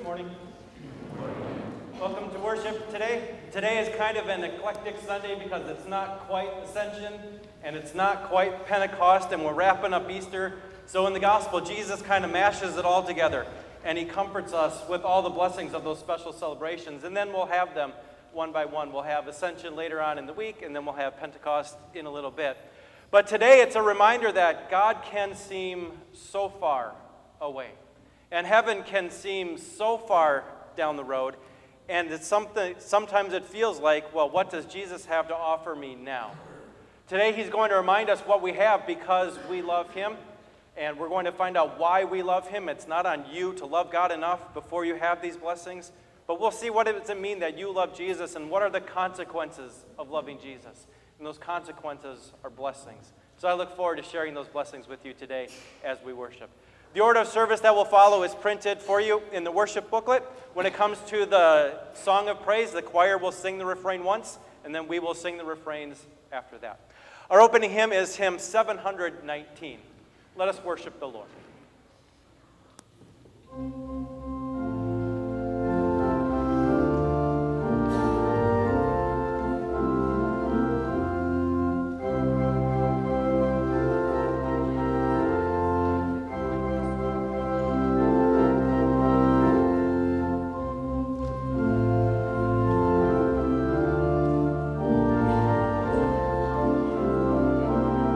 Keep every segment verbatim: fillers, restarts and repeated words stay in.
morning. Welcome to worship today. Today is kind of an eclectic Sunday because it's not quite Ascension and it's not quite Pentecost, and we're wrapping up Easter. So in the gospel, Jesus kind of mashes it all together and he comforts us with all the blessings of those special celebrations. And then we'll have them one by one. We'll have Ascension later on in the week, and then we'll have Pentecost in a little bit. But today it's a reminder that God can seem so far away. And heaven can seem so far down the road, and it's something. Sometimes it feels like, well, what does Jesus have to offer me now? Today he's going to remind us what we have because we love him, and we're going to find out why we love him. It's not on you to love God enough before you have these blessings, but we'll see what does it mean that you love Jesus, and what are the consequences of loving Jesus. And those consequences are blessings. So I look forward to sharing those blessings with you today as we worship. The order of service that will follow is printed for you in the worship booklet. When it comes to the song of praise, the choir will sing the refrain once, and then we will sing the refrains after that. Our opening hymn is hymn seven hundred nineteen. Let us worship the Lord.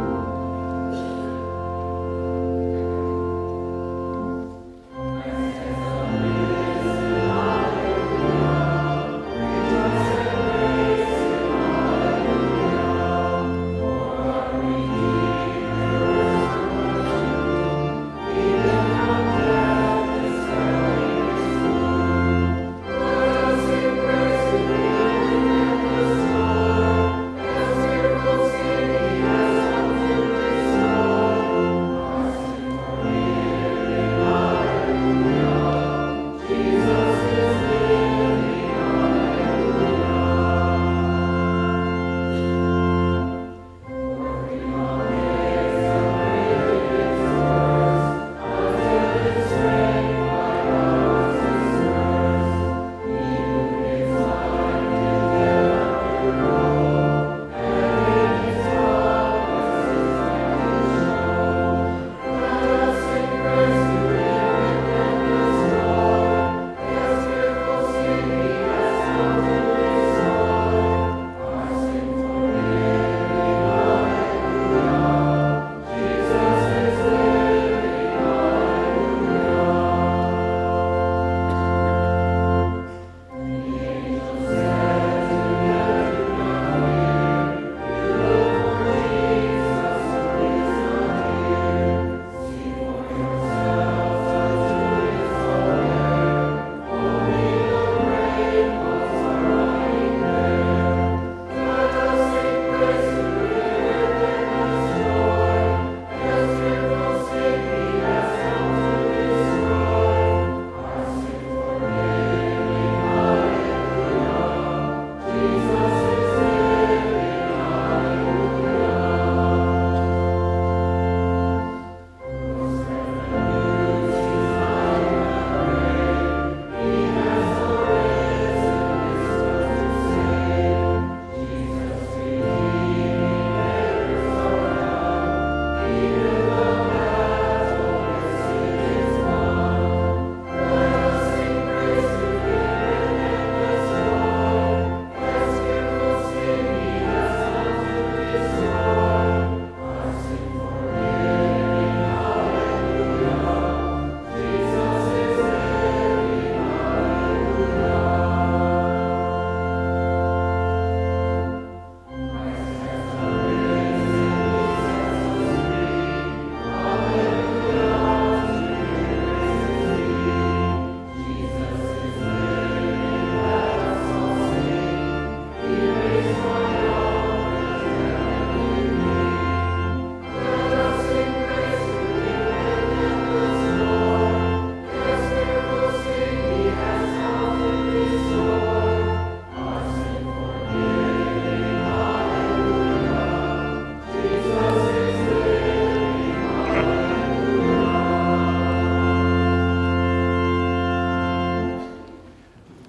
Amen.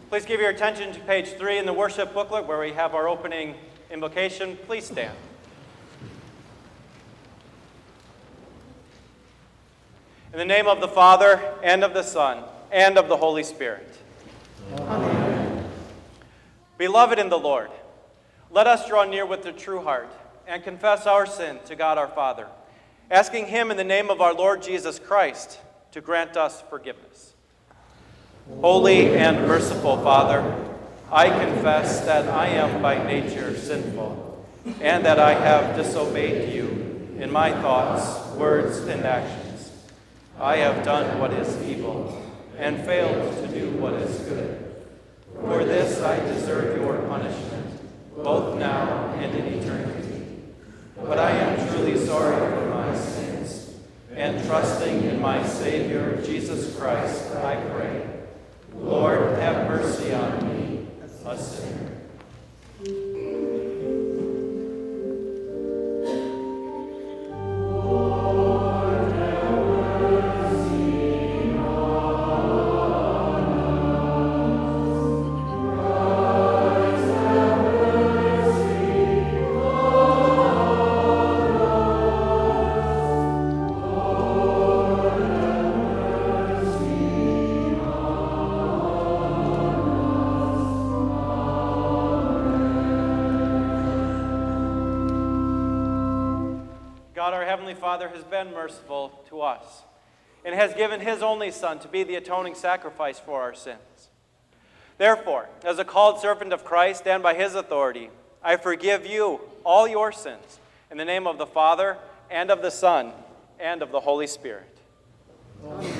Please give your attention to page three in the worship booklet where we have our opening invocation. Please stand. In the name of the Father, and of the Son, and of the Holy Spirit. Amen. Beloved in the Lord, let us draw near with a true heart and confess our sin to God our Father, asking Him in the name of our Lord Jesus Christ to grant us forgiveness. Holy and merciful Father, I confess that I am by nature sinful, and that I have disobeyed you in my thoughts, words, and actions. I have done what is evil, and failed to do what is good. For this I deserve your punishment, both now and in eternity. But I am truly sorry for my sins, and trusting in my Savior, Jesus Christ, I pray. Lord, have mercy on me, a sinner. God, our Heavenly Father, has been merciful to us and has given His only Son to be the atoning sacrifice for our sins. Therefore, as a called servant of Christ and by His authority, I forgive you all your sins in the name of the Father, and of the Son, and of the Holy Spirit. Amen.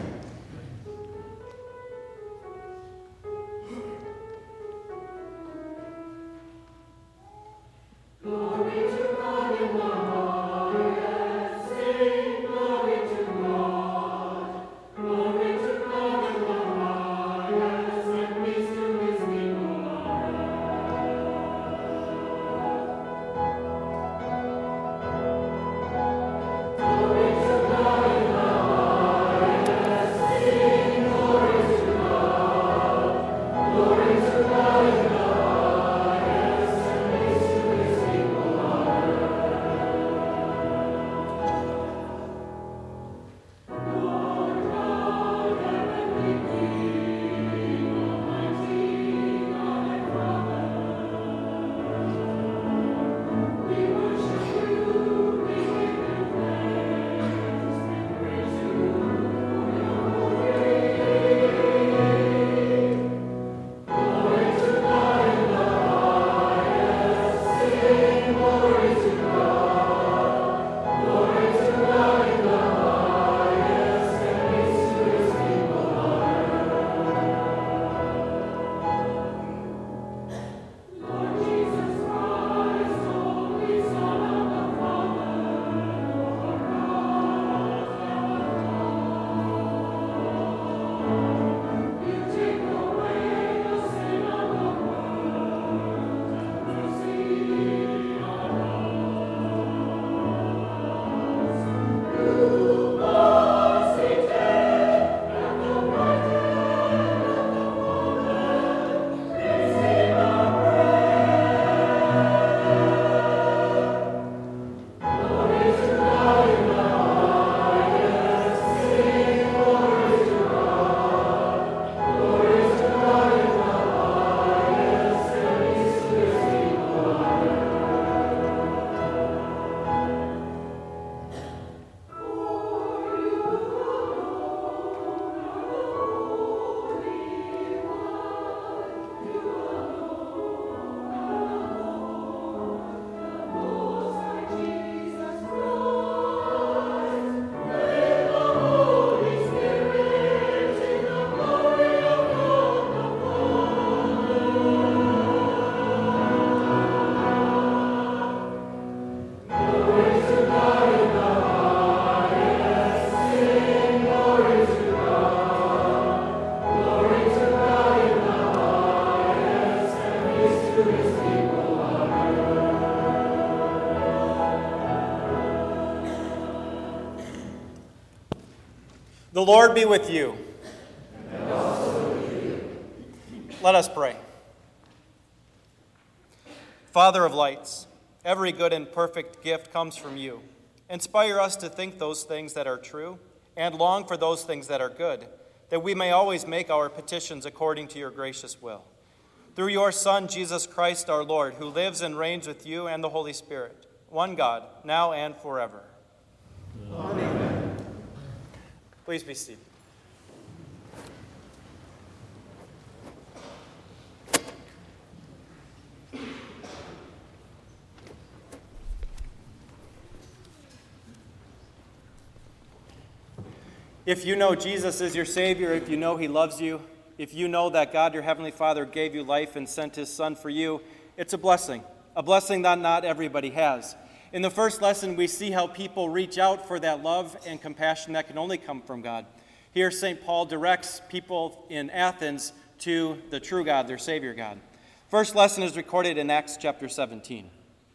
Glory to God in the highest. Sing glory to God. Glory to God in the highest, and peace to His people on earth. Glory to God in the highest. Sing glory to God. Glory to God in the highest, and peace to His people on earth. Lord God, heavenly King, almighty God and Father, we worship you, we give you praise, and praise you for your holy name. Glory to God in the highest, sing glory to God. Glory to God in the highest, and peace to His people on earth. Lord Jesus Christ, Holy Son of the Father, Lord God, you take away the sin of the world. Have mercy on us. You are seated at the right hand of the Father. Receive our praise. Glory to God in the highest. Sing glory to God. Glory to God in the highest, and peace to His people on earth. For you alone are the Holy One. You alone are the Lord, the Most High Jesus Christ, with the Holy Spirit, in the glory of God the Father. Glory to God in the highest, sing glory to God. Glory to God in the highest, and peace to His people on earth. The Lord be with you. Let us pray. Father of lights, every good and perfect gift comes from you. Inspire us to think those things that are true and long for those things that are good, that we may always make our petitions according to your gracious will. Through your Son, Jesus Christ our Lord, who lives and reigns with you and the Holy Spirit, one God, now and forever. Amen. Please be seated. If you know Jesus is your Savior, if you know he loves you, if you know that God, your Heavenly Father, gave you life and sent his Son for you, it's a blessing, a blessing that not everybody has. In the first lesson, we see how people reach out for that love and compassion that can only come from God. Here, Saint Paul directs people in Athens to the true God, their Savior God. First lesson is recorded in Acts chapter seventeen.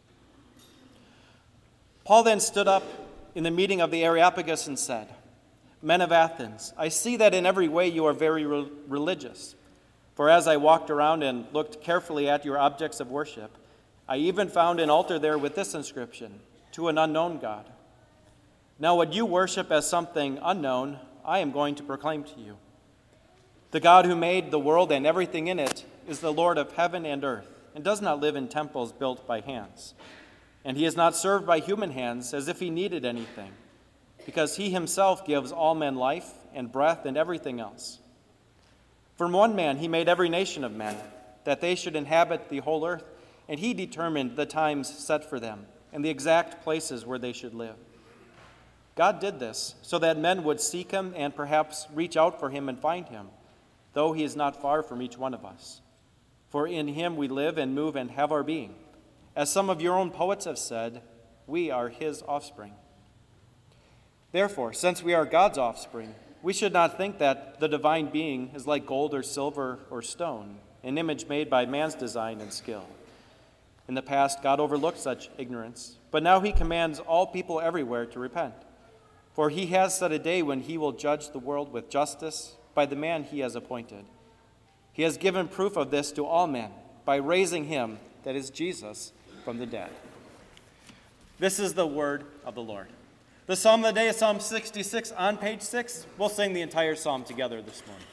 Paul then stood up in the meeting of the Areopagus and said, "Men of Athens, I see that in every way you are very re- religious. For as I walked around and looked carefully at your objects of worship, I even found an altar there with this inscription, 'To an unknown God.' Now what you worship as something unknown, I am going to proclaim to you. The God who made the world and everything in it is the Lord of heaven and earth, and does not live in temples built by hands. And he is not served by human hands as if he needed anything, because he himself gives all men life and breath and everything else. From one man he made every nation of men, that they should inhabit the whole earth, and he determined the times set for them and the exact places where they should live. God did this so that men would seek him and perhaps reach out for him and find him, though he is not far from each one of us. For in him we live and move and have our being. As some of your own poets have said, we are his offspring. Therefore, since we are God's offspring, we should not think that the divine being is like gold or silver or stone, an image made by man's design and skill. In the past, God overlooked such ignorance, but now he commands all people everywhere to repent. For he has set a day when he will judge the world with justice by the man he has appointed. He has given proof of this to all men by raising him, that is Jesus, from the dead." This is the word of the Lord. The psalm of the day is Psalm sixty-six on page six. We'll sing the entire psalm together this morning.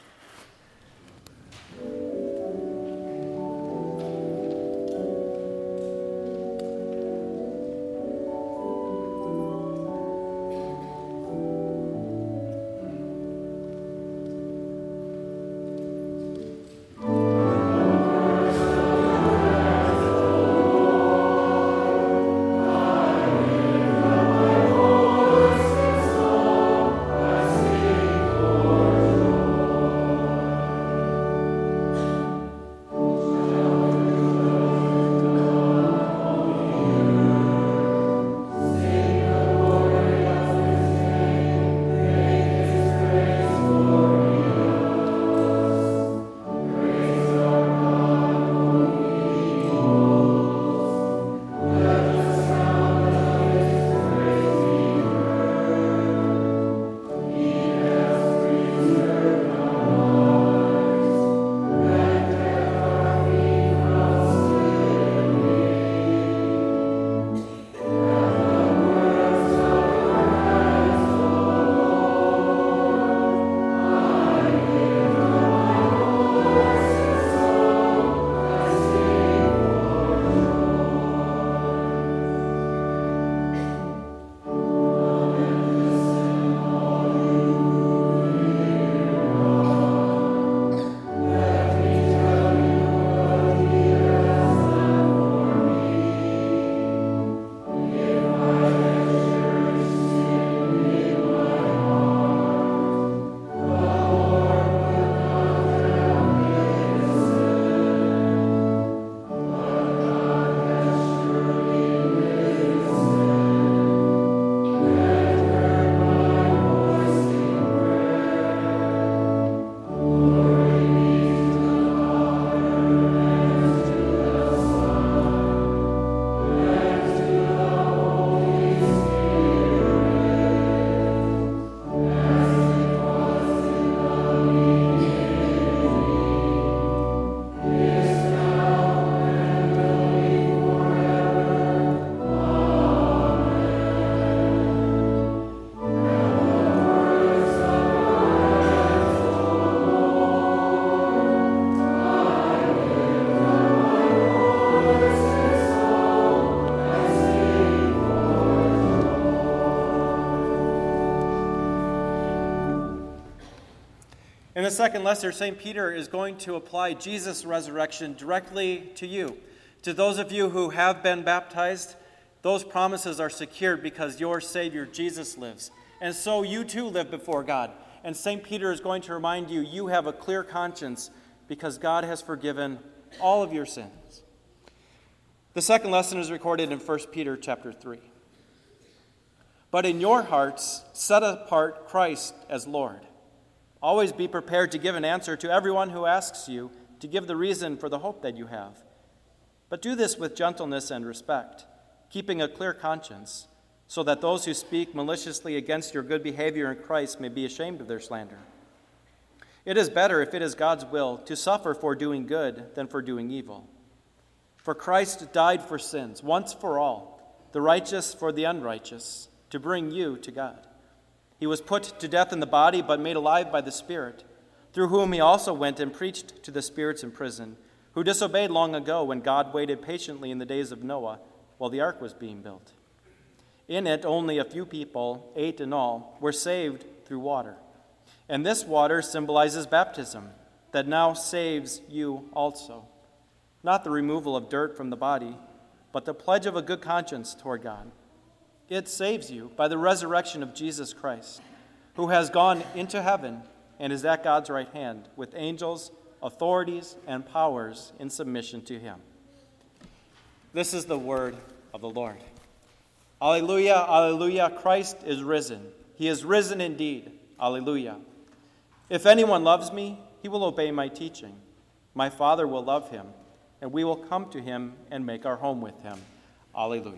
this second lesson, Saint Peter is going to apply Jesus' resurrection directly to you. To those of you who have been baptized, those promises are secured because your Savior Jesus lives. And so you too live before God. And Saint Peter is going to remind you, you have a clear conscience because God has forgiven all of your sins. The second lesson is recorded in First Peter chapter three. But in your hearts, set apart Christ as Lord. Always be prepared to give an answer to everyone who asks you to give the reason for the hope that you have. But do this with gentleness and respect, keeping a clear conscience, so that those who speak maliciously against your good behavior in Christ may be ashamed of their slander. It is better, if it is God's will, to suffer for doing good than for doing evil. For Christ died for sins, once for all, the righteous for the unrighteous, to bring you to God. He was put to death in the body, but made alive by the Spirit, through whom he also went and preached to the spirits in prison, who disobeyed long ago when God waited patiently in the days of Noah while the ark was being built. In it, only a few people, eight in all, were saved through water. And this water symbolizes baptism, that now saves you also. Not the removal of dirt from the body, but the pledge of a good conscience toward God. It saves you by the resurrection of Jesus Christ, who has gone into heaven and is at God's right hand, with angels, authorities, and powers in submission to him. This is the word of the Lord. Alleluia, alleluia, Christ is risen. He is risen indeed. Alleluia. If anyone loves me, he will obey my teaching. My Father will love him, and we will come to him and make our home with him. Alleluia.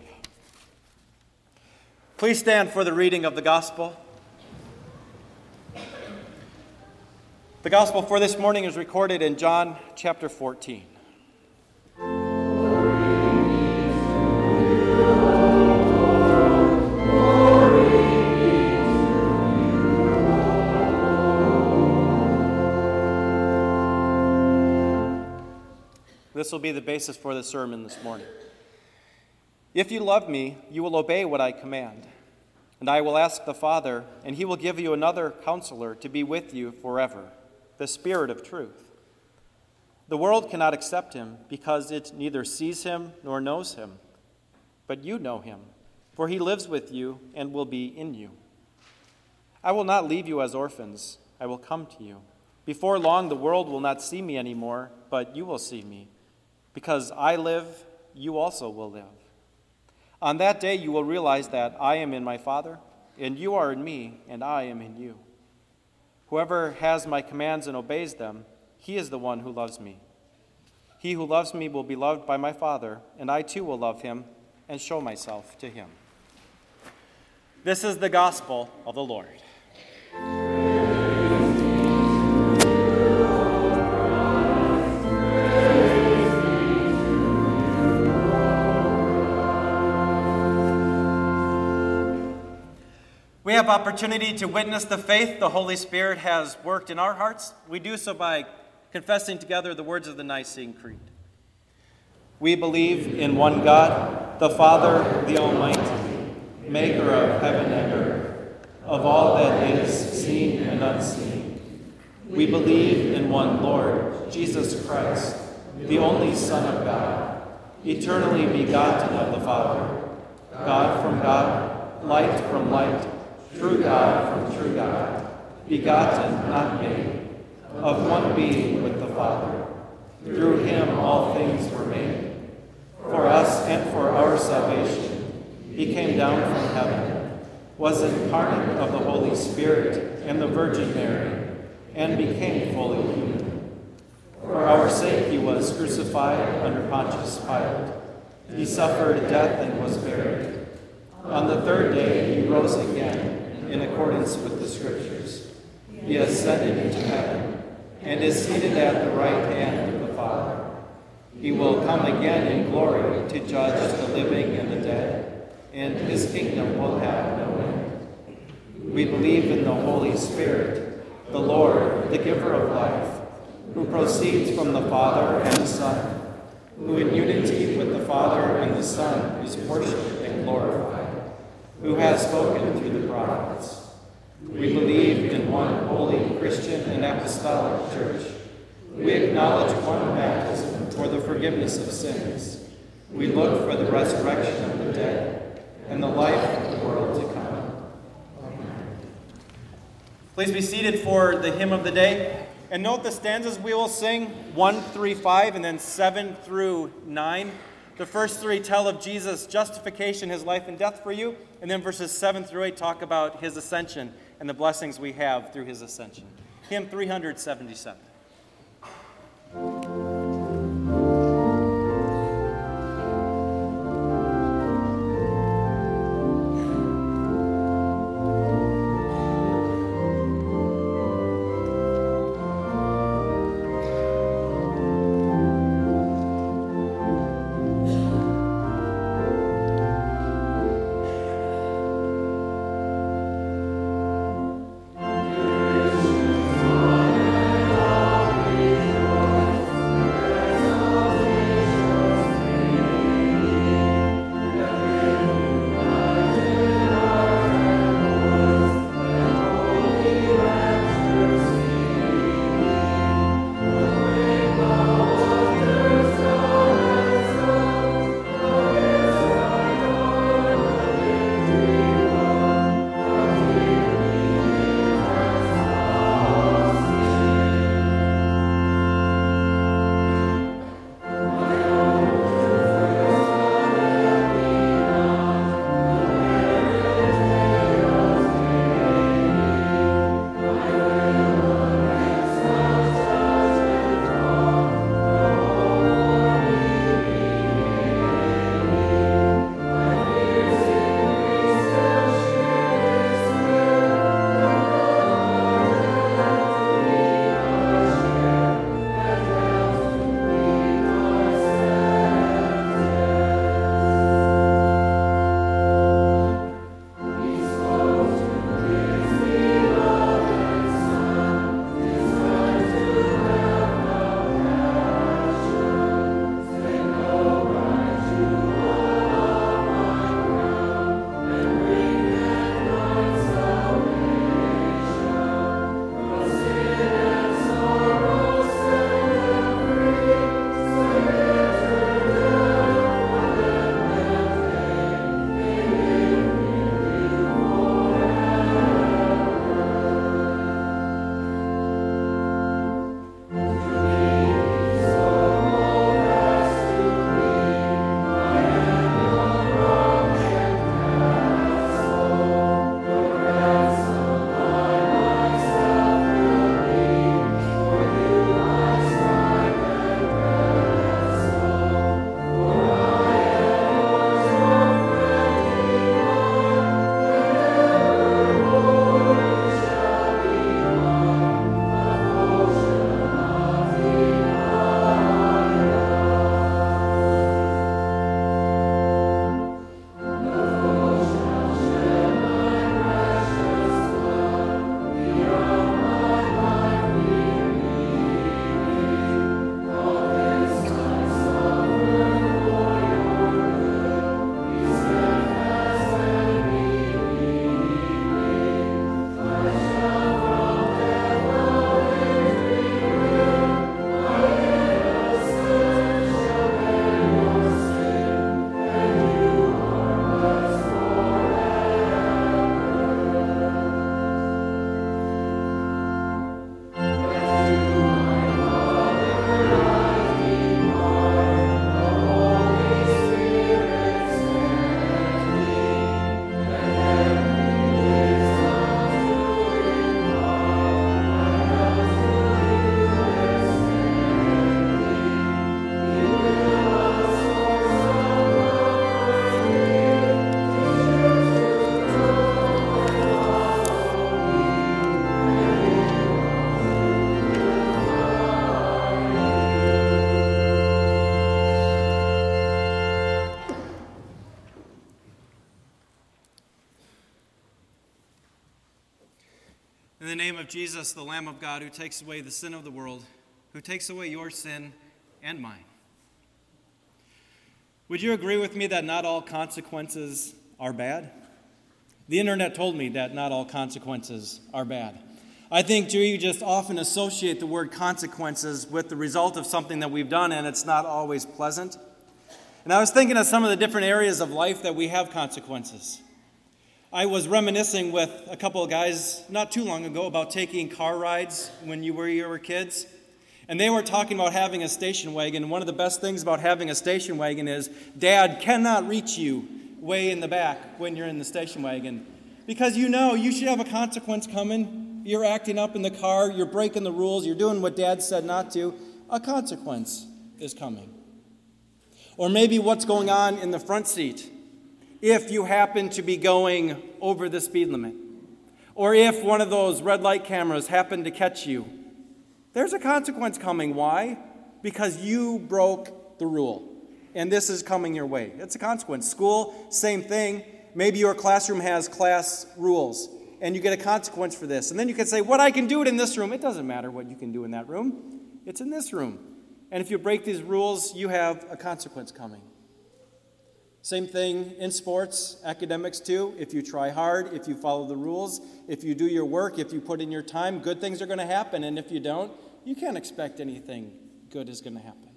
Please stand for the reading of the gospel. The gospel for this morning is recorded in John chapter fourteen. This will be the basis for the sermon this morning. If you love me, you will obey what I command. And I will ask the Father, and he will give you another counselor to be with you forever, the Spirit of truth. The world cannot accept him because it neither sees him nor knows him. But you know him, for he lives with you and will be in you. I will not leave you as orphans. I will come to you. Before long, the world will not see me anymore, but you will see me. Because I live, you also will live. On that day you will realize that I am in my Father, and you are in me, and I am in you. Whoever has my commands and obeys them, he is the one who loves me. He who loves me will be loved by my Father, and I too will love him and show myself to him. This is the gospel of the Lord. We have opportunity to witness the faith the Holy Spirit has worked in our hearts. We do so by confessing together the words of the Nicene Creed. We believe in one God, the Father, the Almighty, maker of heaven and earth, of all that is seen and unseen. We believe in one Lord, Jesus Christ, the only Son of God, eternally begotten of the Father, God from God, light from light, true God from true God, begotten, not made, of one being with the Father. Through him all things were made. For us and for our salvation, he came down from heaven, was incarnate of the Holy Spirit and the Virgin Mary, and became fully human. For our sake he was crucified under Pontius Pilate. He suffered death and was buried. On the third day he rose again, in accordance with the Scriptures. He ascended into heaven and is seated at the right hand of the Father. He will come again in glory to judge the living and the dead, and his kingdom will have no end. We believe in the Holy Spirit, the Lord, the giver of life, who proceeds from the Father and the Son, who in unity with the Father and the Son is worshipped and glorified, who has spoken through the prophets. We believe in one holy Christian and apostolic church. We acknowledge one baptism for the forgiveness of sins. We look for the resurrection of the dead and the life of the world to come. Amen. Please be seated for the hymn of the day. And note the stanzas we will sing, one, three, five, and then seven through nine. The first three tell of Jesus' justification, his life and death for you. And then verses seven through eight talk about his ascension and the blessings we have through his ascension. Hymn three seventy-seven. In the name of Jesus, the Lamb of God, who takes away the sin of the world, who takes away your sin and mine. Would you agree with me that not all consequences are bad? The internet told me that not all consequences are bad. I think we just often associate the word consequences with the result of something that we've done, and it's not always pleasant. And I was thinking of some of the different areas of life that we have consequences. I was reminiscing with a couple of guys not too long ago about taking car rides when you were, you were kids. And they were talking about having a station wagon. And one of the best things about having a station wagon is Dad cannot reach you way in the back when you're in the station wagon. Because you know you should have a consequence coming. You're acting up in the car. You're breaking the rules. You're doing what Dad said not to. A consequence is coming. Or maybe what's going on in the front seat. If you happen to be going over the speed limit. Or if one of those red light cameras happened to catch you. There's a consequence coming. Why? Because you broke the rule. And this is coming your way. It's a consequence. School, same thing. Maybe your classroom has class rules. And you get a consequence for this. And then you can say, what I can do it in this room. It doesn't matter what you can do in that room. It's in this room. And if you break these rules, you have a consequence coming. Same thing in sports, academics too. If you try hard, if you follow the rules, if you do your work, if you put in your time, good things are going to happen. And if you don't, you can't expect anything good is going to happen.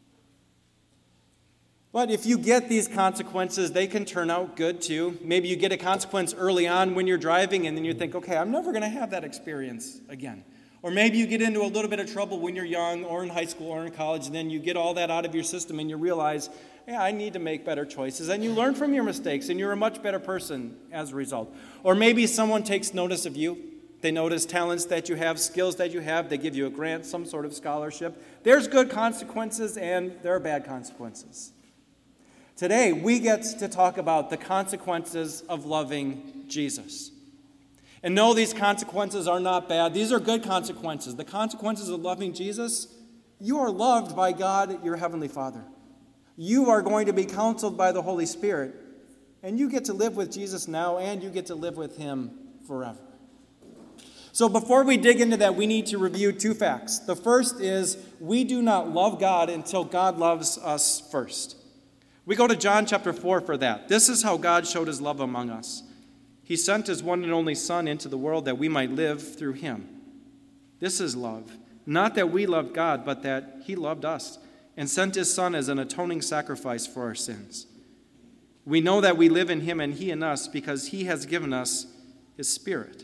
But if you get these consequences, they can turn out good too. Maybe you get a consequence early on when you're driving, and then you think, okay, I'm never going to have that experience again. Or maybe you get into a little bit of trouble when you're young or in high school or in college, and then you get all that out of your system and you realize, yeah, I need to make better choices. And you learn from your mistakes, and you're a much better person as a result. Or maybe someone takes notice of you. They notice talents that you have, skills that you have. They give you a grant, some sort of scholarship. There's good consequences, and there are bad consequences. Today, we get to talk about the consequences of loving Jesus. And no, these consequences are not bad. These are good consequences. The consequences of loving Jesus, you are loved by God, your Heavenly Father. You are going to be counseled by the Holy Spirit. And you get to live with Jesus now, and you get to live with Him forever. So before we dig into that, we need to review two facts. The first is we do not love God until God loves us first. We go to John chapter four for that. This is how God showed His love among us. He sent His one and only Son into the world that we might live through Him. This is love. Not that we loved God, but that He loved us and sent His Son as an atoning sacrifice for our sins. We know that we live in Him and He in us because He has given us His Spirit.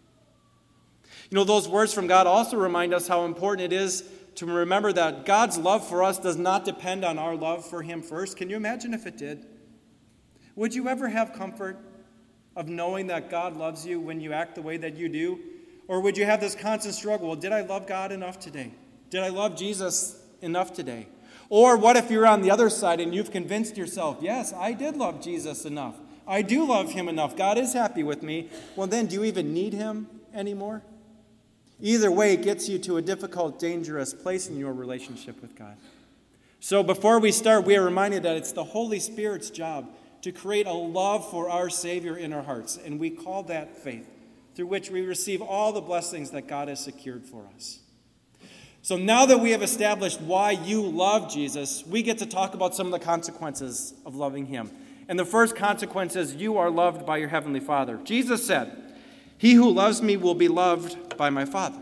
You know, those words from God also remind us how important it is to remember that God's love for us does not depend on our love for Him first. Can you imagine if it did? Would you ever have comfort of knowing that God loves you when you act the way that you do? Or would you have this constant struggle? Well, did I love God enough today? Did I love Jesus enough today? Or what if you're on the other side and you've convinced yourself, yes, I did love Jesus enough. I do love Him enough. God is happy with me. Well, then do you even need Him anymore? Either way, it gets you to a difficult, dangerous place in your relationship with God. So before we start, we are reminded that it's the Holy Spirit's job to create a love for our Savior in our hearts. And we call that faith, through which we receive all the blessings that God has secured for us. So now that we have established why you love Jesus, we get to talk about some of the consequences of loving Him. And the first consequence is you are loved by your Heavenly Father. Jesus said, "He who loves me will be loved by my Father."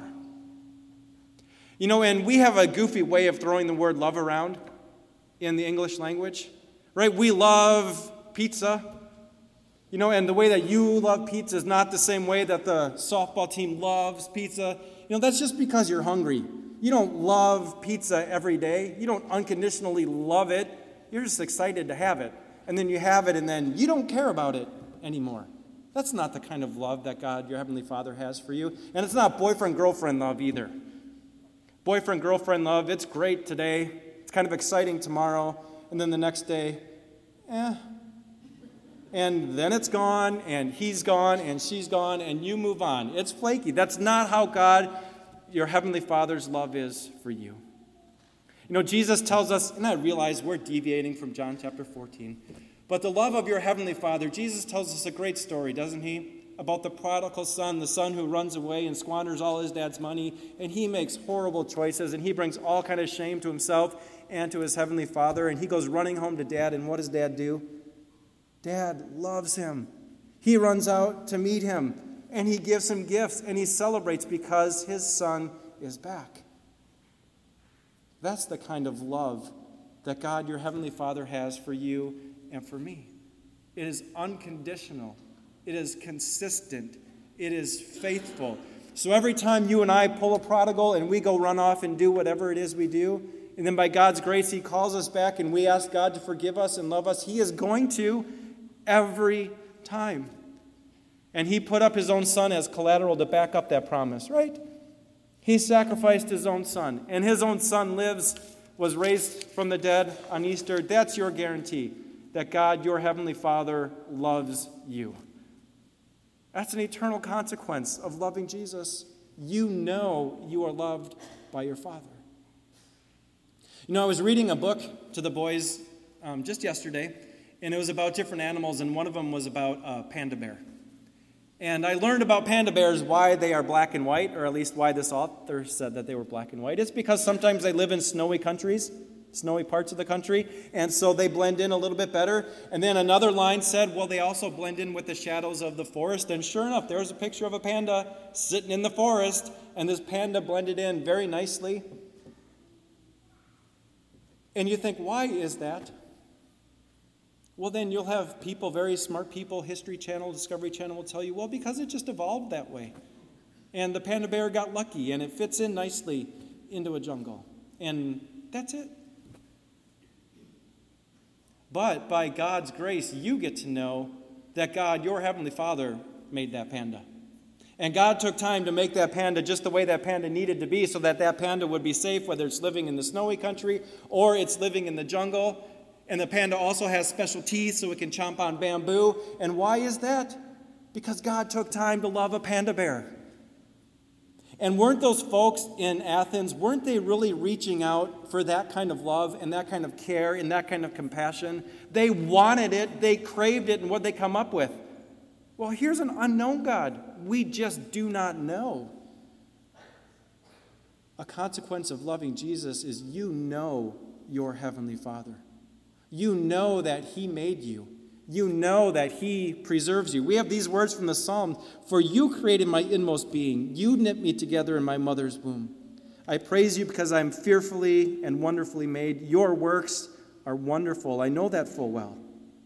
You know, and we have a goofy way of throwing the word love around in the English language, right? We love pizza, you know, and the way that you love pizza is not the same way that the softball team loves pizza. You know, that's just because you're hungry. You don't love pizza every day. You don't unconditionally love it. You're just excited to have it. And then you have it, and then you don't care about it anymore. That's not the kind of love that God, your Heavenly Father, has for you. And it's not boyfriend-girlfriend love either. Boyfriend-girlfriend love, it's great today. It's kind of exciting tomorrow. And then the next day, eh. And then it's gone, and he's gone, and she's gone, and you move on. It's flaky. That's not how God, your Heavenly Father's love is for you. You know, Jesus tells us, and I realize we're deviating from John chapter fourteen, but the love of your Heavenly Father, Jesus tells us a great story, doesn't He? About the prodigal son, the son who runs away and squanders all his dad's money, and he makes horrible choices, and he brings all kind of shame to himself and to his Heavenly Father, and he goes running home to Dad, and what does Dad do? Dad loves him. He runs out to meet him, and he gives him gifts, and he celebrates because his son is back. That's the kind of love that God, your heavenly Father, has for you and for me. It is unconditional. It is consistent. It is faithful. So every time you and I pull a prodigal and we go run off and do whatever it is we do, and then by God's grace he calls us back and we ask God to forgive us and love us, he is going to every time. And he put up his own son as collateral to back up that promise, right? He sacrificed his own son, and his own son lives, was raised from the dead on Easter. That's your guarantee that God, your heavenly Father, loves you. That's an eternal consequence of loving Jesus. You know you are loved by your Father. You know, I was reading a book to the boys um, just yesterday, and it was about different animals, and one of them was about a panda bear. And I learned about panda bears why they are black and white, or at least why this author said that they were black and white. It's because sometimes they live in snowy countries, snowy parts of the country, and so they blend in a little bit better. And then another line said, well, they also blend in with the shadows of the forest. And sure enough, there was a picture of a panda sitting in the forest, and this panda blended in very nicely. And you think, why is that? Well, then you'll have people, very smart people, History Channel, Discovery Channel will tell you, well, because it just evolved that way. And the panda bear got lucky, and it fits in nicely into a jungle. And that's it. But by God's grace, you get to know that God, your heavenly Father, made that panda. And God took time to make that panda just the way that panda needed to be so that that panda would be safe, whether it's living in the snowy country or it's living in the jungle. And the panda also has special teeth so it can chomp on bamboo. And why is that? Because God took time to love a panda bear. And weren't those folks in Athens, weren't they really reaching out for that kind of love and that kind of care and that kind of compassion? They wanted it, they craved it, and what did they come up with? Well, here's an unknown God. We just do not know. A consequence of loving Jesus is you know your heavenly Father. You know that he made you. You know that he preserves you. We have these words from the Psalm, for you created my inmost being. You knit me together in my mother's womb. I praise you because I am fearfully and wonderfully made. Your works are wonderful. I know that full well.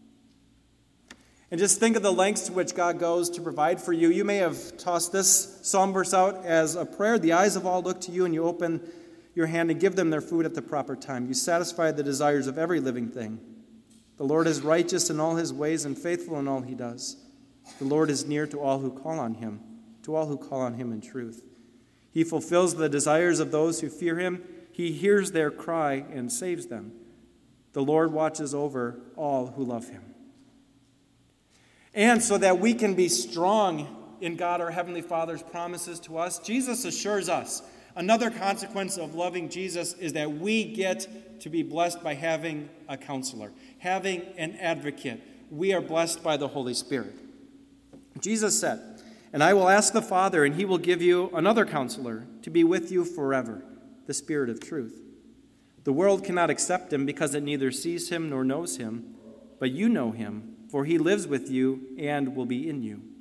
And just think of the lengths to which God goes to provide for you. You may have tossed this psalm verse out as a prayer. The eyes of all look to you, and you open your hand and give them their food at the proper time. You satisfy the desires of every living thing. The Lord is righteous in all his ways and faithful in all he does. The Lord is near to all who call on him, to all who call on him in truth. He fulfills the desires of those who fear him. He hears their cry and saves them. The Lord watches over all who love him. And so that we can be strong in God, our Heavenly Father's promises to us, Jesus assures us another consequence of loving Jesus is that we get to be blessed by having a counselor, having an advocate. We are blessed by the Holy Spirit. Jesus said, and I will ask the Father, and he will give you another counselor to be with you forever, the Spirit of truth. The world cannot accept him because it neither sees him nor knows him, but you know him, for he lives with you and will be in you.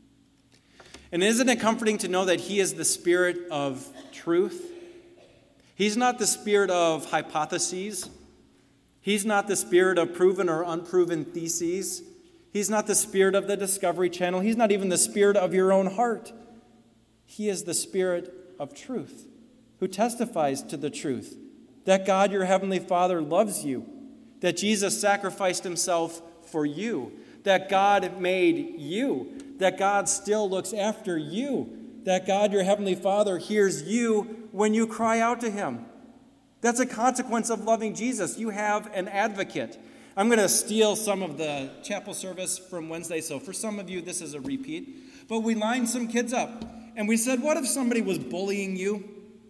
And isn't it comforting to know that he is the Spirit of truth? He's not the spirit of hypotheses. He's not the spirit of proven or unproven theses. He's not the spirit of the Discovery Channel. He's not even the spirit of your own heart. He is the Spirit of truth, who testifies to the truth, that God, your heavenly Father, loves you, that Jesus sacrificed himself for you, that God made you, that God still looks after you, that God, your heavenly Father, hears you when you cry out to him. That's a consequence of loving Jesus. You have an advocate. I'm going to steal some of the chapel service from Wednesday, so for some of you, this is a repeat. But we lined some kids up, and we said, what if somebody was bullying you?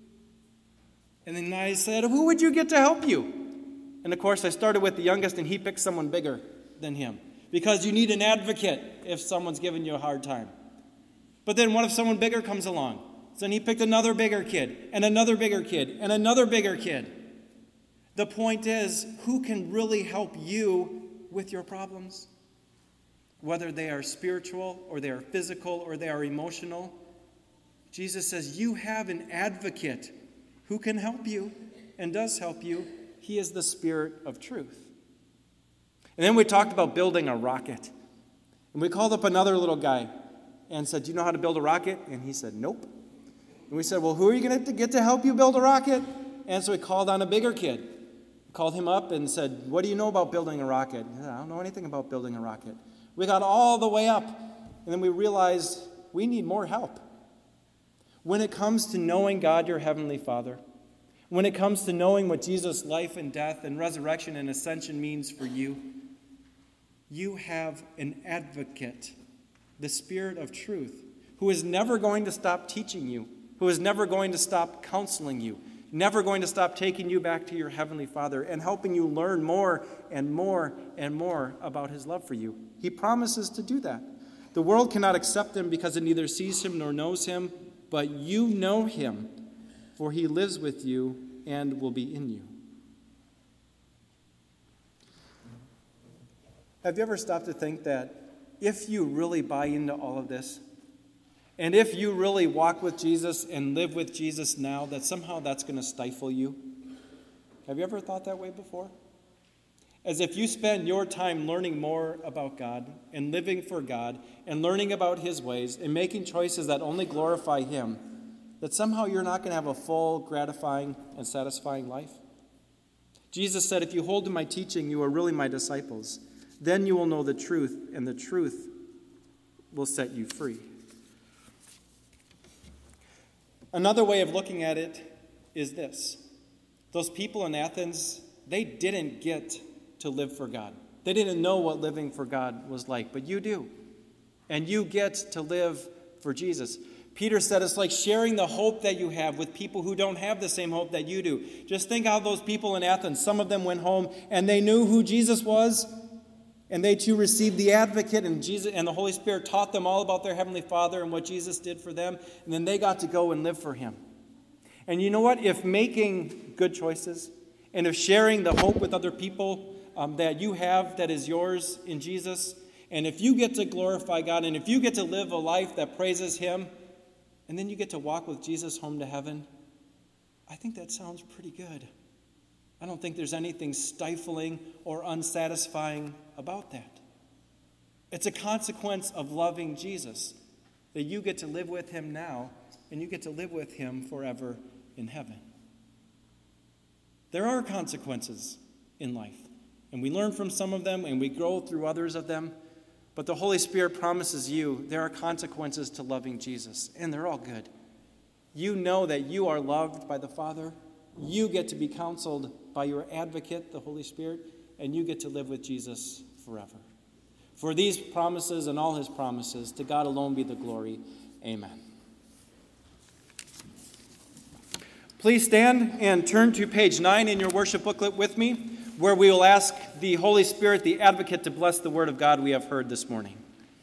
And then I said, who would you get to help you? And of course, I started with the youngest, and he picked someone bigger than him, because you need an advocate if someone's giving you a hard time. But then what if someone bigger comes along? So then he picked another bigger kid, and another bigger kid, and another bigger kid. The point is, who can really help you with your problems? whether they are spiritual or they are physical or they are emotional, Jesus says, you have an advocate who can help you and does help you. He is the Spirit of truth. And then we talked about building a rocket. And we called up another little guy and said, do you know how to build a rocket? And he said, nope. And we said, well, who are you going to get to help you build a rocket? And so we called on a bigger kid. We called him up and said, what do you know about building a rocket? He said, I don't know anything about building a rocket. We got all the way up, and then we realized we need more help. When it comes to knowing God, your Heavenly Father, when it comes to knowing what Jesus' life and death and resurrection and ascension means for you, you have an advocate, the Spirit of truth, who is never going to stop teaching you, who is never going to stop counseling you, never going to stop taking you back to your Heavenly Father and helping you learn more and more and more about His love for you. He promises to do that. The world cannot accept Him because it neither sees Him nor knows Him, but you know Him, for He lives with you and will be in you. Have you ever stopped to think that if you really buy into all of this, and if you really walk with Jesus and live with Jesus now, that somehow that's going to stifle you? Have you ever thought that way before? As if you spend your time learning more about God and living for God and learning about His ways and making choices that only glorify Him, that somehow you're not going to have a full, gratifying, and satisfying life? Jesus said, if you hold to my teaching, you are really my disciples. Then you will know the truth, and the truth will set you free. Another way of looking at it is this. Those people in Athens, they didn't get to live for God. They didn't know what living for God was like, but you do. And you get to live for Jesus. Peter said it's like sharing the hope that you have with people who don't have the same hope that you do. Just think how those people in Athens, some of them went home and they knew who Jesus was, and they too received the advocate, and Jesus and the Holy Spirit taught them all about their Heavenly Father and what Jesus did for them, and then they got to go and live for Him. And you know what? If making good choices and if sharing the hope with other people um, that you have that is yours in Jesus, and if you get to glorify God, and if you get to live a life that praises Him, and then you get to walk with Jesus home to heaven, I think that sounds pretty good. I don't think there's anything stifling or unsatisfying about that. It's a consequence of loving Jesus that you get to live with Him now and you get to live with Him forever in heaven. There are consequences in life, and we learn from some of them and we grow through others of them, but the Holy Spirit promises you there are consequences to loving Jesus, and they're all good. You know that you are loved by the Father. You get to be counseled by your advocate, the Holy Spirit, and you get to live with Jesus forever. For these promises and all His promises, to God alone be the glory. Amen. Please stand and turn to page nine in your worship booklet with me, where we will ask the Holy Spirit, the advocate, to bless the word of God we have heard this morning.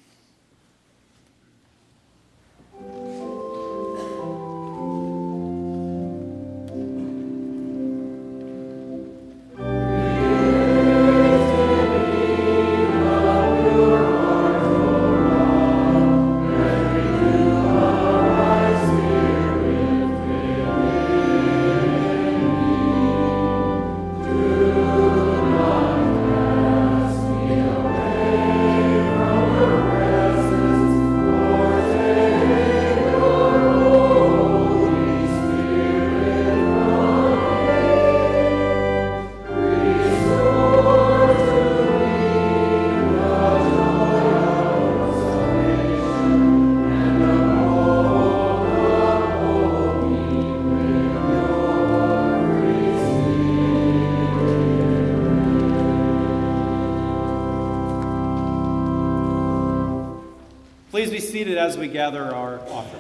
Please be seated as we gather our offerings.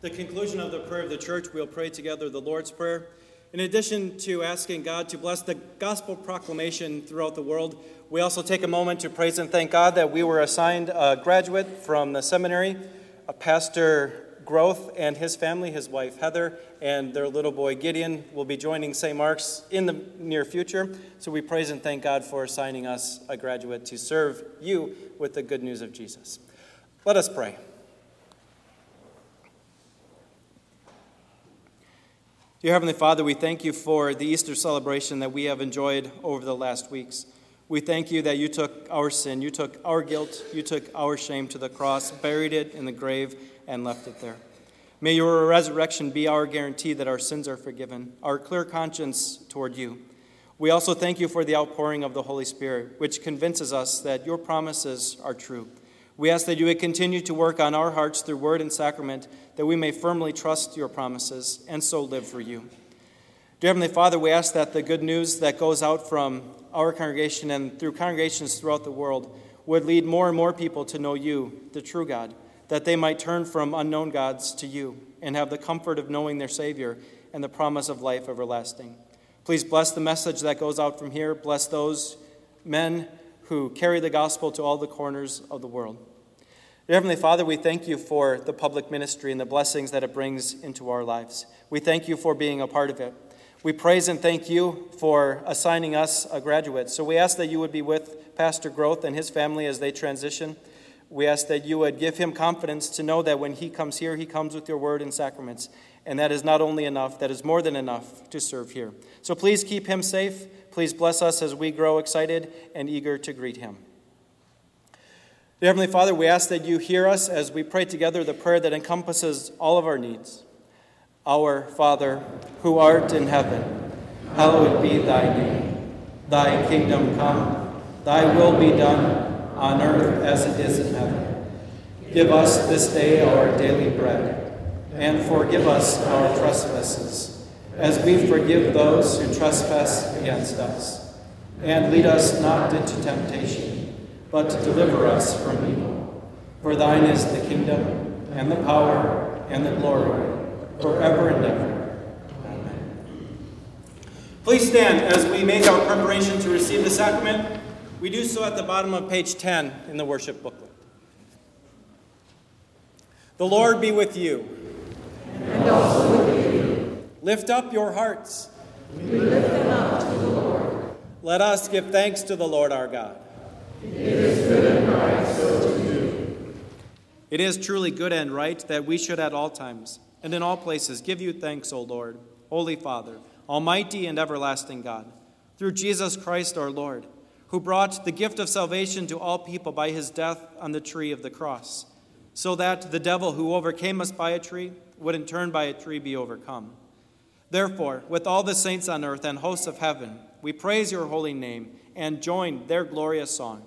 the conclusion of the prayer of the church, we'll pray together the Lord's Prayer. In addition to asking God to bless the gospel proclamation throughout the world, we also take a moment to praise and thank God that we were assigned a graduate from the seminary, a Pastor Groth and his family, his wife Heather, and their little boy Gideon will be joining Saint Mark's in the near future. So we praise and thank God for assigning us a graduate to serve you with the good news of Jesus. Let us pray. Dear Heavenly Father, we thank you for the Easter celebration that we have enjoyed over the last weeks. We thank you that you took our sin, you took our guilt, you took our shame to the cross, buried it in the grave, and left it there. May your resurrection be our guarantee that our sins are forgiven, our clear conscience toward you. We also thank you for the outpouring of the Holy Spirit, which convinces us that your promises are true. We ask that you would continue to work on our hearts through word and sacrament, that we may firmly trust your promises and so live for you. Dear Heavenly Father, we ask that the good news that goes out from our congregation and through congregations throughout the world would lead more and more people to know you, the true God, that they might turn from unknown gods to you and have the comfort of knowing their Savior and the promise of life everlasting. Please bless the message that goes out from here. Bless those men who carry the gospel to all the corners of the world. Dear Heavenly Father, we thank you for the public ministry and the blessings that it brings into our lives. We thank you for being a part of it. We praise and thank you for assigning us a graduate. So we ask that you would be with Pastor Groth and his family as they transition. We ask that you would give him confidence to know that when he comes here, he comes with your word and sacraments. And that is not only enough, that is more than enough to serve here. So please keep him safe. Please bless us as we grow excited and eager to greet him. Dear Heavenly Father, we ask that you hear us as we pray together the prayer that encompasses all of our needs. Our Father, who art in heaven, hallowed be thy name. Thy kingdom come, thy will be done, on earth as it is in heaven. Give us this day our daily bread, and forgive us our trespasses, as we forgive those who trespass against us. And lead us not into temptation, but deliver us from evil. For thine is the kingdom, and the power, and the glory, forever and ever. Amen. Please stand as we make our preparation to receive the sacrament. We do so at the bottom of page ten in the worship booklet. The Lord be with you. And also with you. Lift up your hearts. We lift them up to the Lord. Let us give thanks to the Lord our God. It is good and right so to do. It is truly good and right that we should at all times and in all places give you thanks, O Lord, Holy Father, Almighty and everlasting God, through Jesus Christ our Lord, who brought the gift of salvation to all people by his death on the tree of the cross, so that the devil who overcame us by a tree would in turn by a tree be overcome. Therefore, with all the saints on earth and hosts of heaven, we praise your holy name and join their glorious song.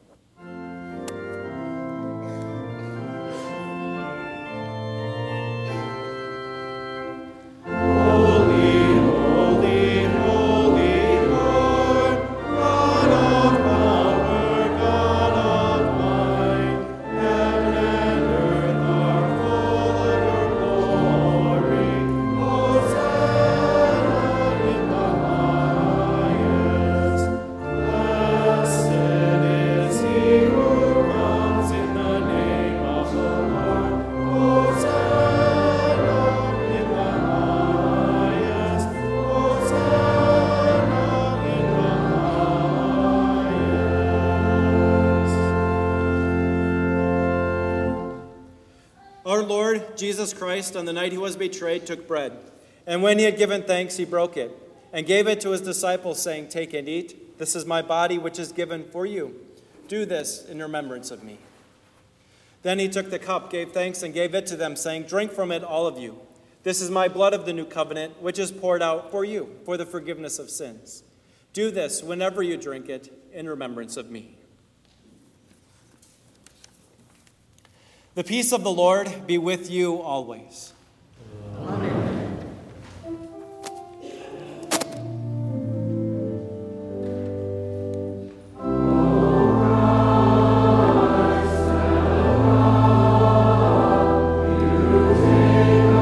Jesus Christ, on the night he was betrayed, took bread, and when he had given thanks, he broke it, and gave it to his disciples, saying, "Take and eat. This is my body, which is given for you. Do this in remembrance of me." Then he took the cup, gave thanks, and gave it to them, saying, "Drink from it, all of you. This is my blood of the new covenant, which is poured out for you for the forgiveness of sins. Do this whenever you drink it in remembrance of me." The peace of the Lord be with you always. Amen. You take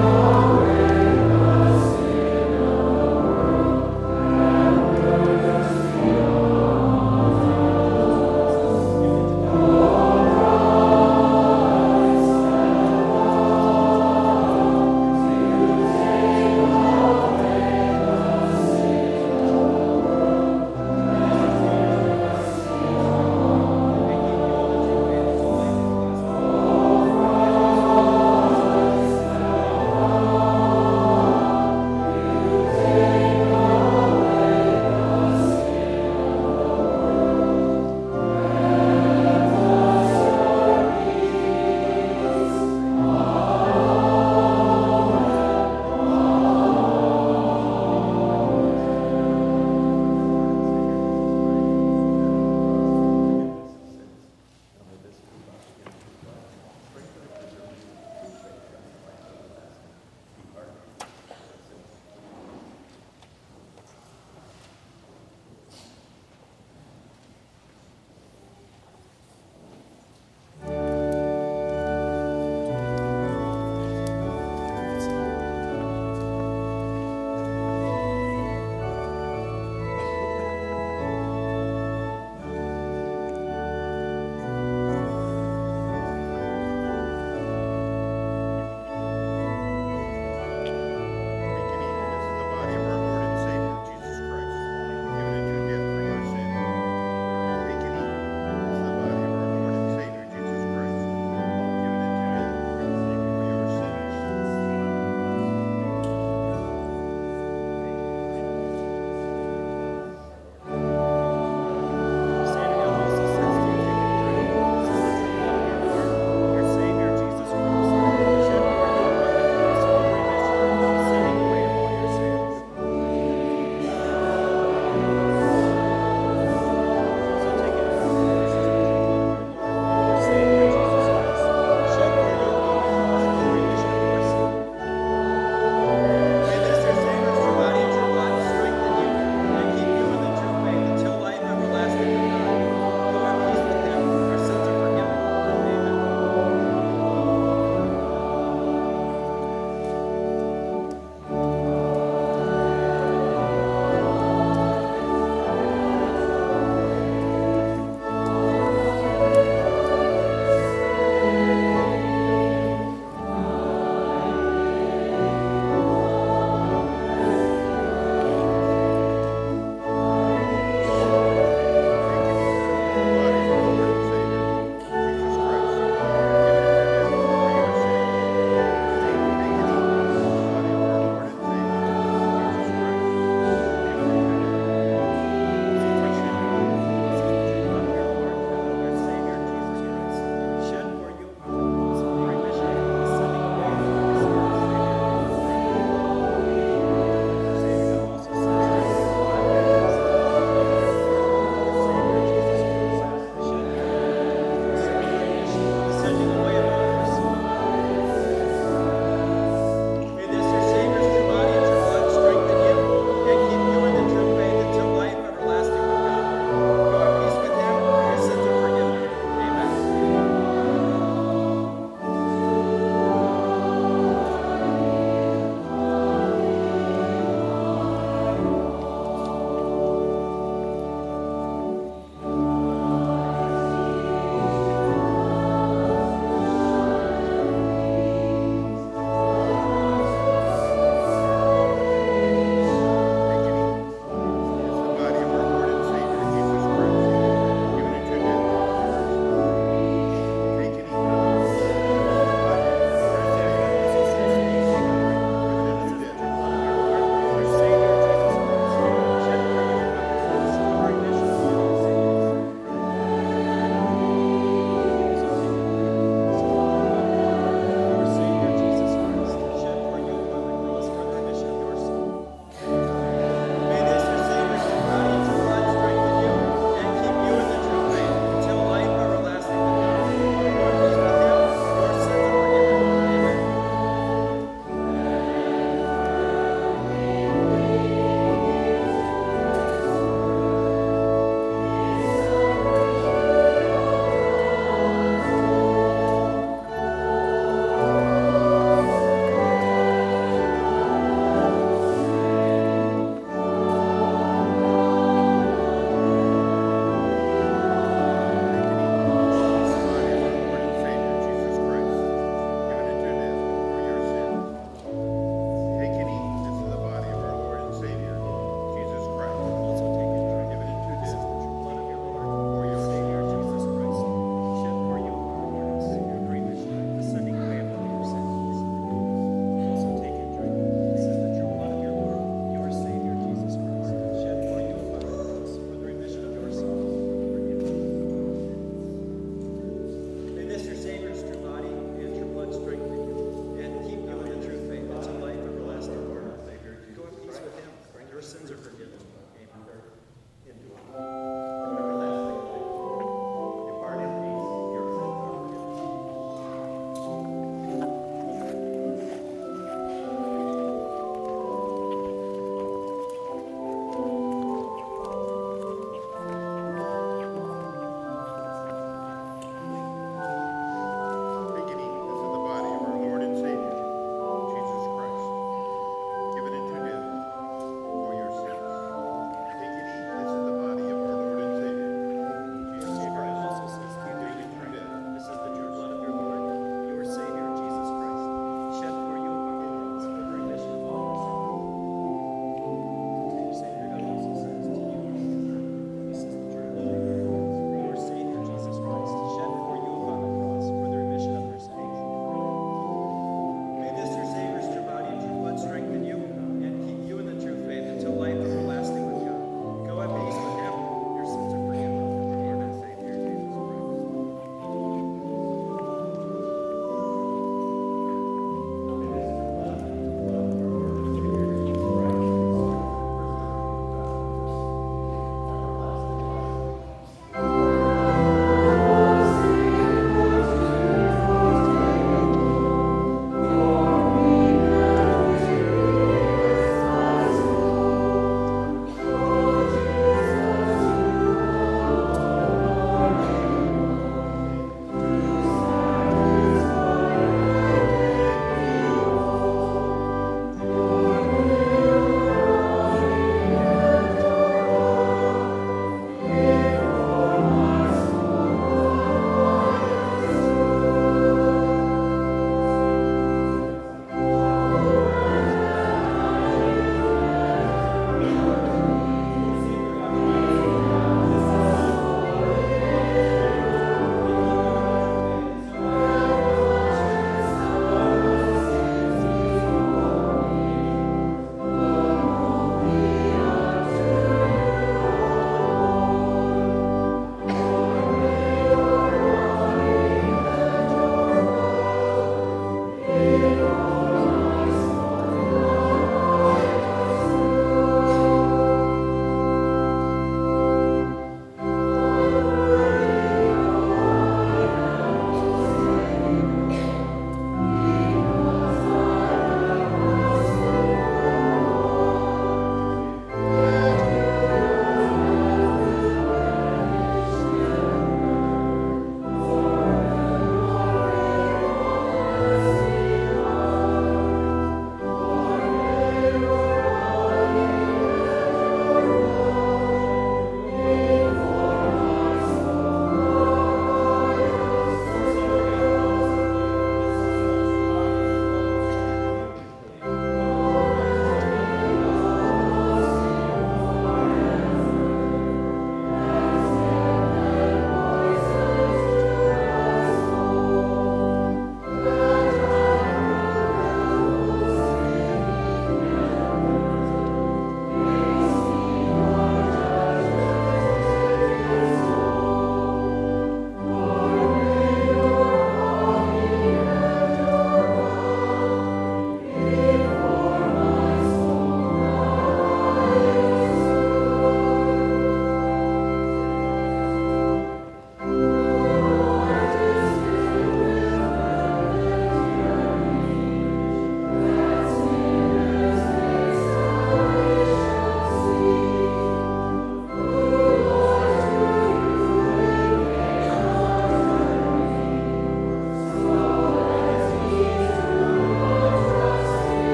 sins are forgiven. Amen. Into it. And everlasting life. Depart in peace. Your sins are forgiven. Beginning, this is the body of our Lord and Savior, Jesus Christ, given into death for your sins.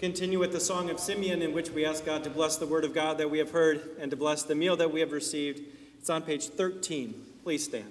continue with the Song of Simeon, in which we ask God to bless the word of God that we have heard and to bless the meal that we have received. It's on page thirteen. Please stand.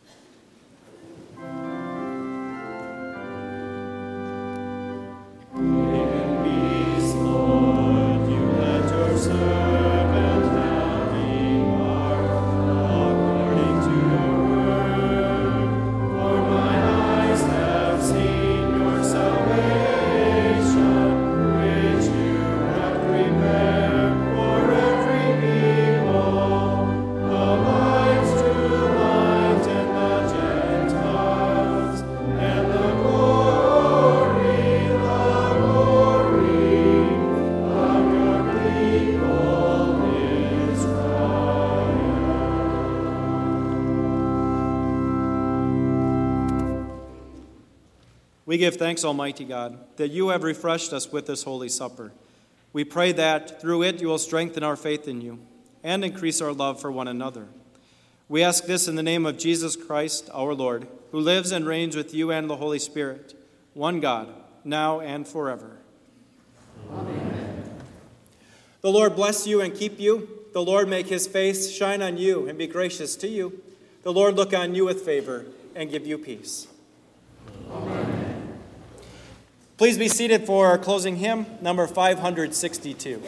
In peace, Lord, you let your servant have a mark according to your word. For my eyes have seen your salvation, which you have prepared for every people, a light to lighten the Gentiles, and the glory, the glory of your people Israel. We give thanks, Almighty God, that you have refreshed us with this Holy Supper. We pray that through it you will strengthen our faith in you and increase our love for one another. We ask this in the name of Jesus Christ, our Lord, who lives and reigns with you and the Holy Spirit, one God, now and forever. Amen. The Lord bless you and keep you. The Lord make his face shine on you and be gracious to you. The Lord look on you with favor and give you peace. Amen. Please be seated for our closing hymn, number five hundred sixty-two.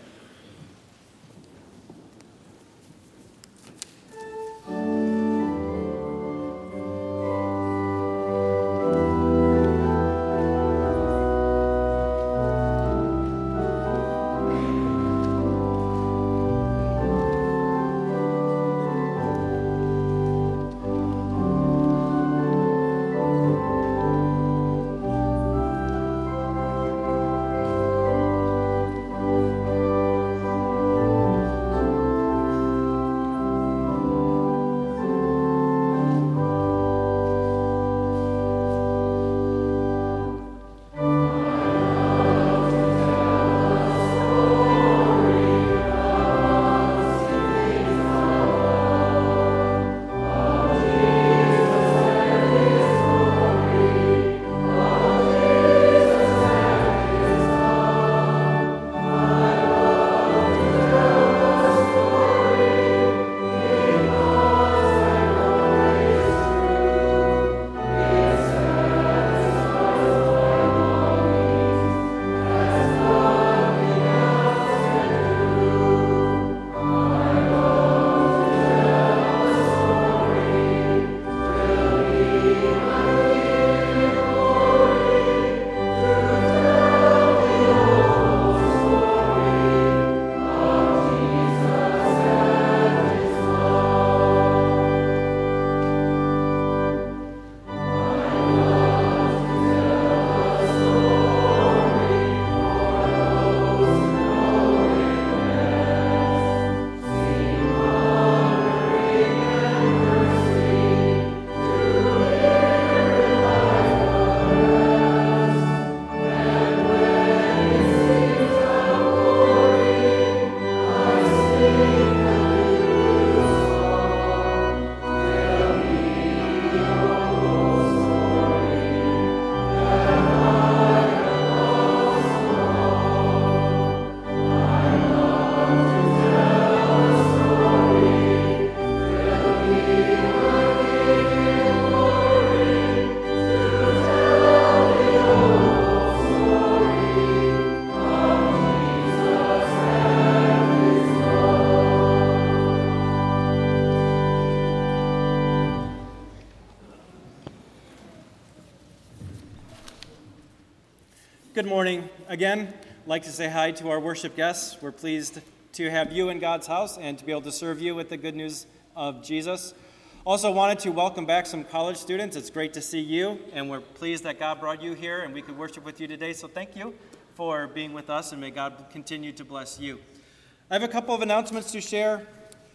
Good morning. Again, I'd like to say hi to our worship guests. We're pleased to have you in God's house and to be able to serve you with the good news of Jesus. Also wanted to welcome back some college students. It's great to see you, and we're pleased that God brought you here and we could worship with you today. So thank you for being with us, and may God continue to bless you. I have a couple of announcements to share.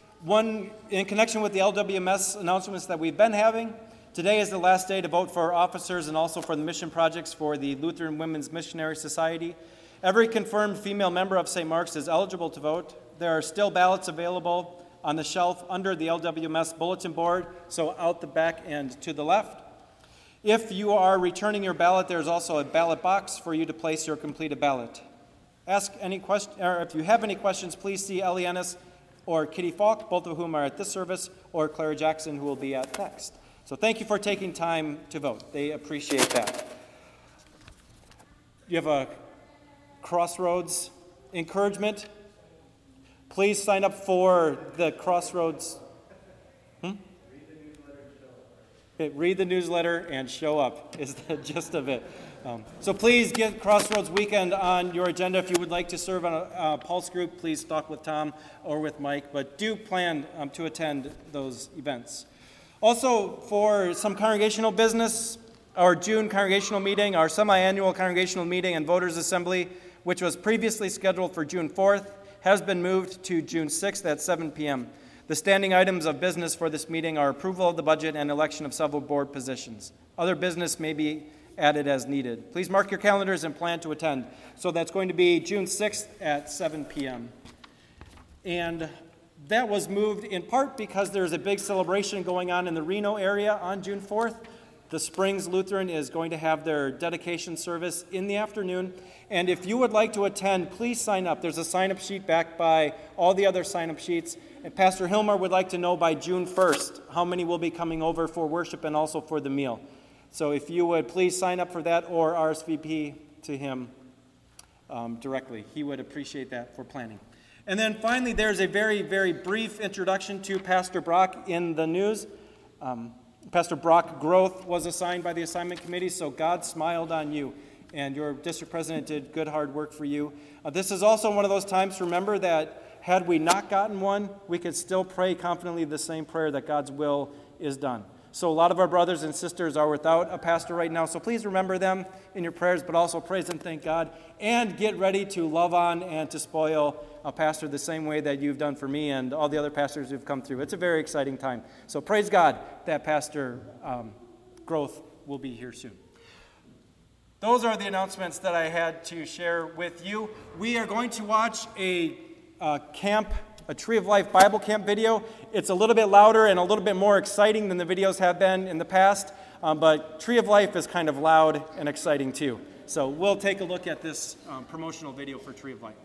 One, in connection with the L W M S announcements that we've been having. Today is the last day to vote for officers and also for the mission projects for the Lutheran Women's Missionary Society. Every confirmed female member of Saint Mark's is eligible to vote. There are still ballots available on the shelf under the L W M S bulletin board, so out the back and to the left. If you are returning your ballot, there's also a ballot box for you to place your completed ballot. ask any question, or if you have any questions, please see Ellie Ennis or Kitty Falk, both of whom are at this service, or Clara Jackson, who will be at next. So thank you for taking time to vote. They appreciate that. You have a Crossroads encouragement. Please sign up for the Crossroads. Hmm? Okay, read the newsletter and show up is the gist of it. Um, so please get Crossroads Weekend on your agenda. If you would like to serve on a uh, Pulse group, please talk with Tom or with Mike, but do plan um, to attend those events. Also, for some congregational business, our June congregational meeting, our semi-annual congregational meeting and voters assembly, which was previously scheduled for June fourth, has been moved to June sixth at seven p.m. The standing items of business for this meeting are approval of the budget and election of several board positions. Other business may be added as needed. Please mark your calendars and plan to attend. So that's going to be June sixth at seven p.m. And that was moved in part because there's a big celebration going on in the Reno area on June fourth. The Springs Lutheran is going to have their dedication service in the afternoon. And if you would like to attend, please sign up. There's a sign-up sheet back by all the other sign-up sheets. And Pastor Hilmer would like to know by June first how many will be coming over for worship and also for the meal. So if you would please sign up for that or R S V P to him um, directly. He would appreciate that for planning. And then finally, there's a very, very brief introduction to Pastor Brock in the news. Um, Pastor Brock Groth was assigned by the assignment committee, so God smiled on you, and your district president did good hard work for you. Uh, this is also one of those times to remember that had we not gotten one, we could still pray confidently the same prayer that God's will is done. So a lot of our brothers and sisters are without a pastor right now, so please remember them in your prayers, but also praise and thank God, and get ready to love on and to spoil a pastor the same way that you've done for me and all the other pastors who've come through. It's a very exciting time. So praise God that Pastor um, Groth will be here soon. Those are the announcements that I had to share with you. We are going to watch a uh, camp, a Tree of Life Bible Camp video. It's a little bit louder and a little bit more exciting than the videos have been in the past, um, but Tree of Life is kind of loud and exciting too. So we'll take a look at this um, promotional video for Tree of Life.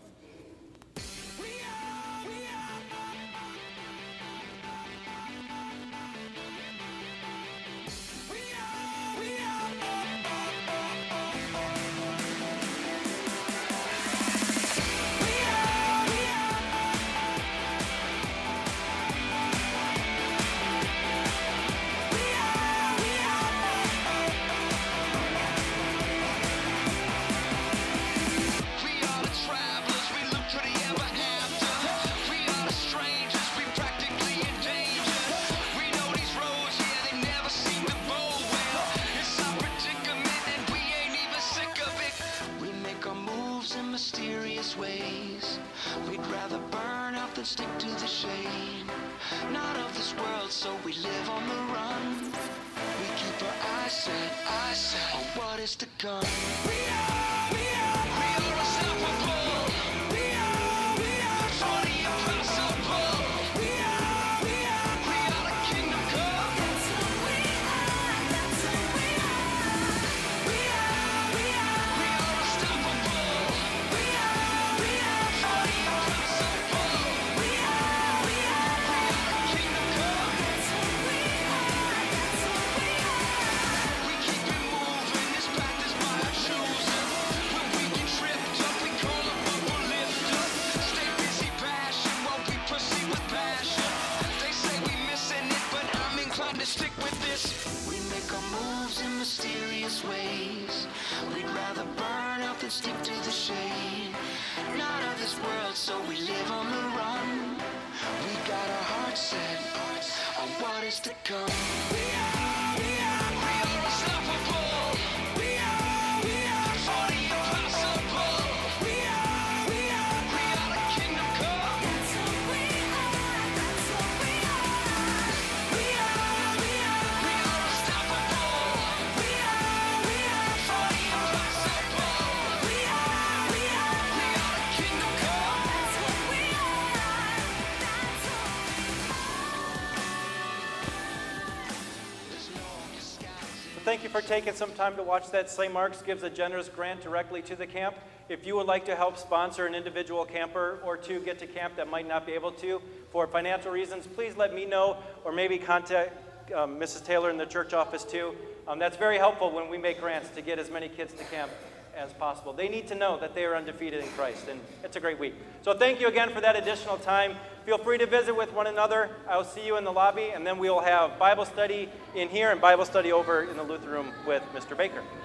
Thank you for taking some time to watch that. Saint Mark's gives a generous grant directly to the camp. If you would like to help sponsor an individual camper or two get to camp that might not be able to for financial reasons, please let me know, or maybe contact um, Missus Taylor in the church office too. Um, that's very helpful when we make grants to get as many kids to camp as possible. They need to know that they are undefeated in Christ, and it's a great week. So thank you again for that additional time. Feel free to visit with one another. I'll see you in the lobby, and then we will have Bible study in here and Bible study over in the Lutheran room with Mister Baker.